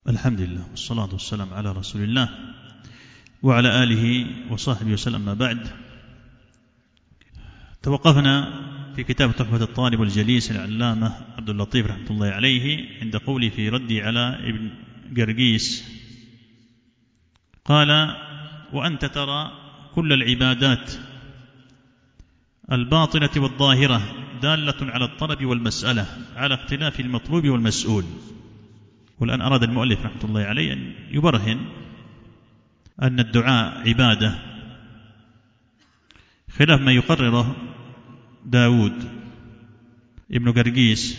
الحمد لله والصلاة والسلام على رسول الله وعلى آله وصحبه وسلم. ما بعد، توقفنا في كتاب تحفة الطالب الجليس العلامة عبد اللطيف رحمة الله عليه عند قوله في ردي على ابن قرقيس، قال: وأنت ترى كل العبادات الباطنة والظاهرة دالة على الطلب والمسألة على اختلاف المطلوب والمسؤول. والآن أراد المؤلف رحمة الله عليه أن يبرهن أن الدعاء عبادة، خلاف ما يقرره داود ابن قرقيس،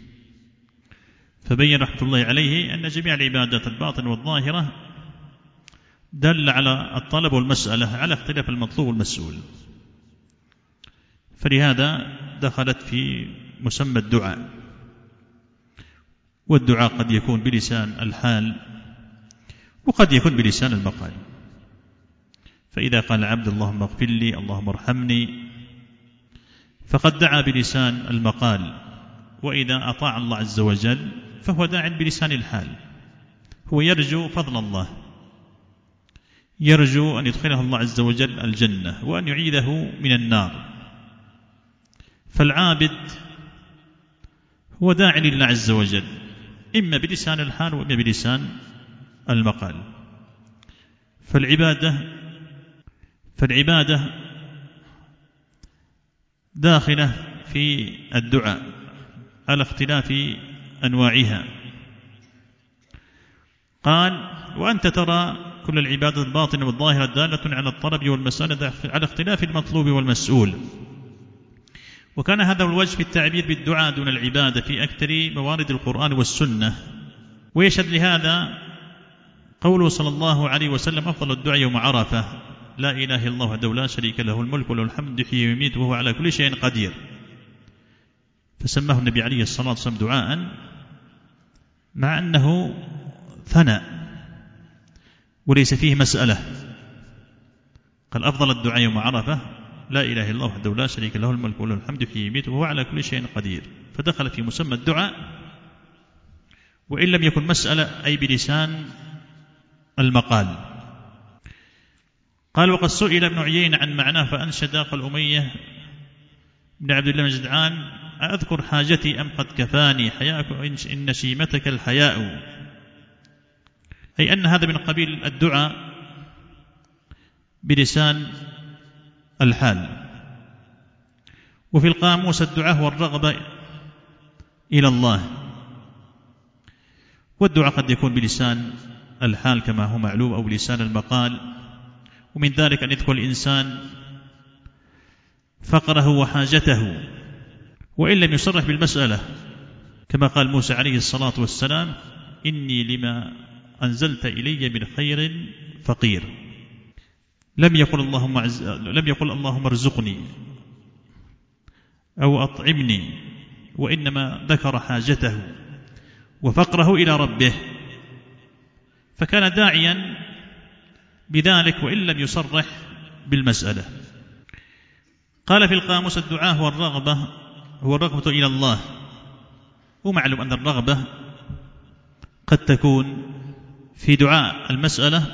فبين رحمة الله عليه أن جميع العبادات الباطنة والظاهرة دل على الطلب والمسألة على اختلاف المطلوب والمسؤول، فلهذا دخلت في مسمى الدعاء. والدعاء قد يكون بلسان الحال وقد يكون بلسان المقال. فإذا قال العبد اللهم اغفر لي، اللهم ارحمني، فقد دعا بلسان المقال. وإذا أطاع الله عز وجل فهو داع بلسان الحال، هو يرجو فضل الله، يرجو أن يدخله الله عز وجل الجنة وأن يعيده من النار. فالعابد هو داع لله عز وجل إما بلسان الحال وإما بلسان المقال. فالعبادة داخلة في الدعاء على اختلاف أنواعها. قال: وأنت ترى كل العبادة الباطنة والظاهرة دالة على الطلب والمسألة على اختلاف المطلوب والمسؤول. وكان هذا الوجه في التعبير بالدعاء دون العبادة في أكثر موارد القرآن والسنة. ويشهد لهذا قوله صلى الله عليه وسلم: أفضل الدعاء يوم عرفة لا إله إلا الله وحده لا شريك له الملك وله الحمد يحيي ويميت وهو على كل شيء قدير. فسماه النبي عليه الصلاة والسلام دعاء، مع أنه ثناء وليس فيه مسألة. قال: أفضل الدعاء يوم عرفة لا إله إلا الله وحده لا شريك له الملك وله الحمد يحيي ويميت وهو على كل شيء قدير. فدخل في مسمى الدعاء وإن لم يكن مسألة، أي بلسان المقال. قال: وقد سئل ابن عيينة عن معناه فأنشد. قال أمية بن عبد الله بن جدعان: أذكر حاجتي أم قد كفاني حياءك إن شيمتك الحياء. أي أن هذا من قبيل الدعاء بلسان الحال. وفي القاموس الدعاء هو الرغبة إلى الله. والدعاء قد يكون بلسان الحال كما هو معلوم أو بلسان المقال. ومن ذلك أن يذكر الإنسان فقره وحاجته وإن لم يصرح بالمسألة، كما قال موسى عليه الصلاة والسلام: إني لما أنزلت إلي من خير فقير. لم يقل اللهم ارزقني أو أطعمني، وإنما ذكر حاجته وفقره إلى ربه، فكان داعيا بذلك وإن لم يصرح بالمسألة. قال: في القاموس الدعاء هو الرغبة إلى الله. ومعلوم أن الرغبة قد تكون في دعاء المسألة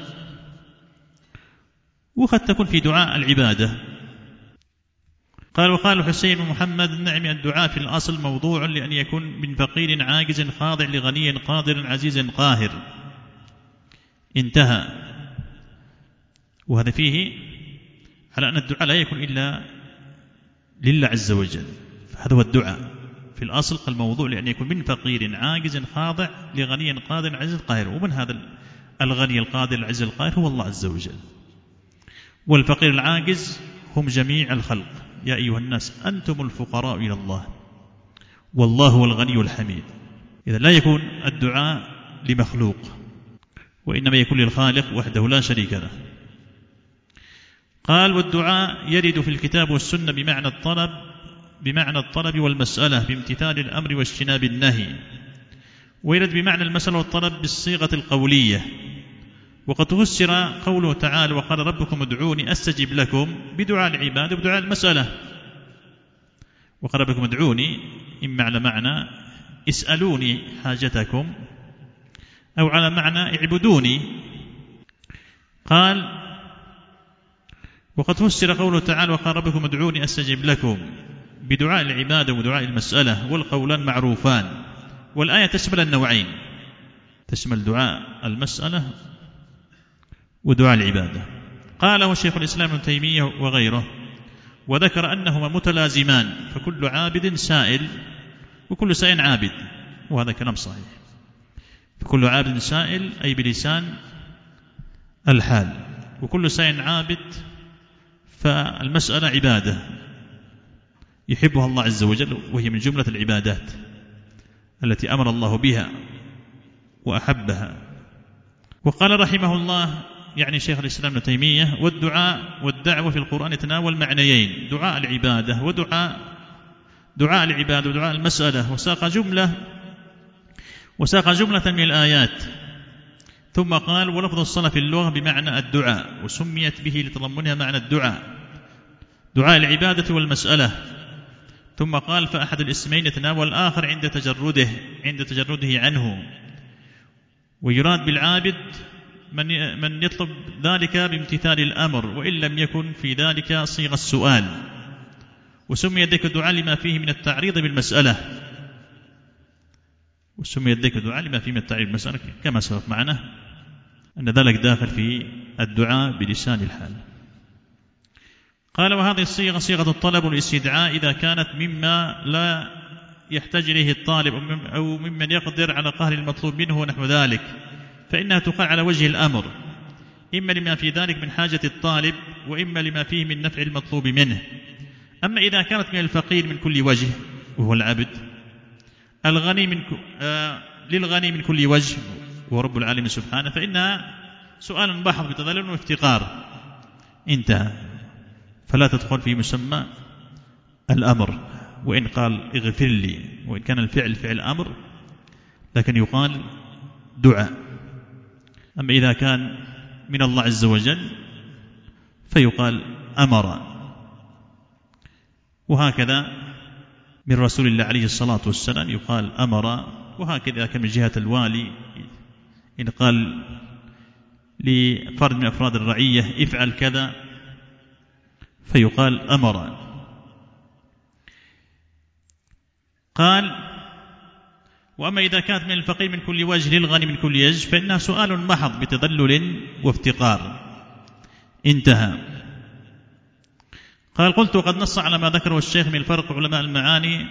وقد تكون في دعاء العبادة. قال: وقال حسين محمد النعمي: الدعاء في الأصل موضوع لأن يكون من فقير عاجز خاضع لغني قادر عزيز قاهر. انتهى. وهذا فيه على أن الدعاء لا يكون إلا لله عز وجل. فهذا هو الدعاء في الأصل. قال: موضوع لأن يكون من فقير عاجز خاضع لغني قادر عزيز قاهر. ومن هذا الغني القادر العزيز القاهر هو الله عز وجل. والفقير العاجز هم جميع الخلق. يا أيها الناس أنتم الفقراء إلى الله والله هو الغني الحميد. إذا لا يكون الدعاء لمخلوق، وإنما يكون للخالق وحده لا شريك له. قال: والدعاء يرد في الكتاب والسنة بمعنى الطلب والمسألة بامتثال الأمر واجتناب النهي، ويرد بمعنى المسألة والطلب بالصيغة القولية. وقد فسر قوله تعالى: وقال ربكم ادعوني أستجب لكم بدعاء العبادة وبدعاء المسألة. وقال ربكم ادعوني إما على معنى اسألوني حاجتكم، أو على معنى اعبدوني. قال: وقد فسر قوله تعالى: وقال ربكم ادعوني أستجب لكم، بدعاء العبادة ودعاء المسألة، والقولان معروفان. والآية تشمل النوعين، تشمل دعاء المسألة ودعاء العبادة. قاله شيخ الإسلام ابن تيمية وغيره، وذكر أنهما متلازمان، فكل عابد سائل وكل سائل عابد، وهذا كلام صحيح. فكل عابد سائل أي بلسان الحال، وكل سائل عابد، فالمسألة عبادة يحبها الله عز وجل، وهي من جملة العبادات التي أمر الله بها وأحبها. وقال رحمه الله، يعني شيخ الإسلام ابن تيمية: والدعاء والدعوة في القرآن يتناول معنيين: دعاء العبادة ودعاء العبادة ودعاء المسألة. وساق جملة من الآيات، ثم قال: ولفظ الصلاة في اللغة بمعنى الدعاء، وسميت به لتضمنها معنى الدعاء، دعاء العبادة والمسألة. ثم قال: فأحد الاسمين يتناول الآخر عند تجرده عنه، ويراد بالعابد من يطلب ذلك بامتثال الأمر، وإن لم يكن في ذلك صيغة السؤال. وسمي ذلك الدعاء لما فيه من التعريض بالمسألة، كما سبق معنا أن ذلك داخل في الدعاء بلسان الحال. قال: وهذه الصيغة صيغة الطلب والاستدعاء إذا كانت مما لا يحتاج إليه الطالب، أو ممن يقدر على قهر المطلوب منه ونحو ذلك، فإنها تقال على وجه الأمر، إما لما في ذلك من حاجة الطالب، وإما لما فيه من نفع المطلوب منه. أما إذا كانت من الفقير من كل وجه، وهو العبد، للغني من كل وجه، وهو رب العالمين سبحانه، فإنها سؤال بحث بتذلل وافتقار، انتهى، فلا تدخل في مسمى الأمر. وإن قال اغفر لي، وإن كان الفعل فعل أمر، لكن يقال دعاء. أما إذا كان من الله عز وجل فيقال أمر. وهكذا من رسول الله عليه الصلاة والسلام يقال أمر. وهكذا كان من جهة الوالي، إن قال لفرد من أفراد الرعية افعل كذا فيقال أمر. قال: وأما إذا كانت من الفقير من كل وجه للغني من كل وجه، فإنها سؤال محض بتذلل وافتقار، انتهى. قال: قلت: وقد نص على ما ذكره الشيخ من الفرق علماء المعاني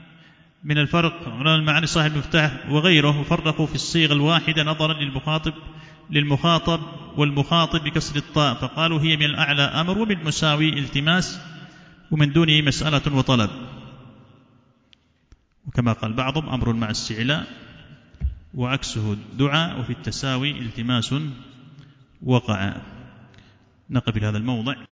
صاحب المفتاح وغيره، وفرقوا في الصيغة الواحدة نظرا للمخاطب والمخاطب بكسر الطاء، فقالوا هي من الأعلى أمر، ومن مساوي التماس، ومن دونه مسألة وطلب. وكما قال بعضهم: أمر مع استعلاء، وعكسه دعاء، وفي التساوي التماس وقع. نقف في هذا الموضع.